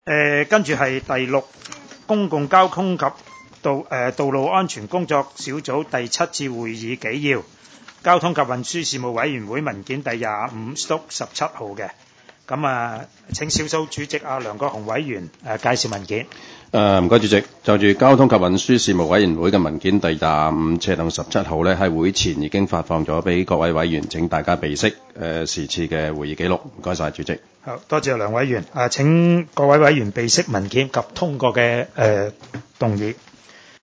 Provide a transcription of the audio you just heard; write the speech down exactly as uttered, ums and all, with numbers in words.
誒，跟住係第六公共交通及道誒、呃、道路安全工作小組第七次會議紀要，交通及運輸事務委員會文件第廿五/十七號嘅。咁啊，請小組主席阿梁國雄委員誒、呃、介紹文件。 誒唔該主席，就住交通及運輸事務委員會嘅文件第廿五斜同十七號咧，喺會前已經發放咗俾各位委員，請大家備悉誒、呃、時次嘅會議記錄。唔該晒主席。 好多謝梁委員。誒、呃、請各位委員備悉文件及通過嘅誒、呃、動議。